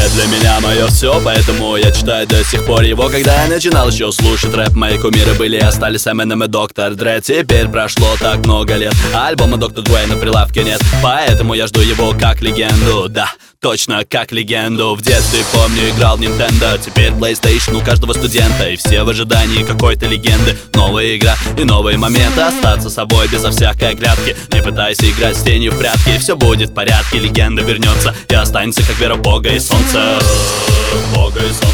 для меня мое все, поэтому я читаю до сих пор его. Когда я начинал еще слушать рэп, мои кумиры были и остались Eminem и Доктор Dre. Теперь прошло так много лет, альбома Доктор Dre на прилавке нет, поэтому я жду его как легенду. Да, точно как легенду. В детстве, помню, играл в Nintendo, теперь PlayStation у каждого студента, и все в ожидании какой-то легенды. Новая игра и новые моменты, остаться собой безо всякой оглядки. Не пытайся играть с тенью в прятки, все будет в порядке, легенда вернется и останется как вера в Бога и солнце. Бога и солнце.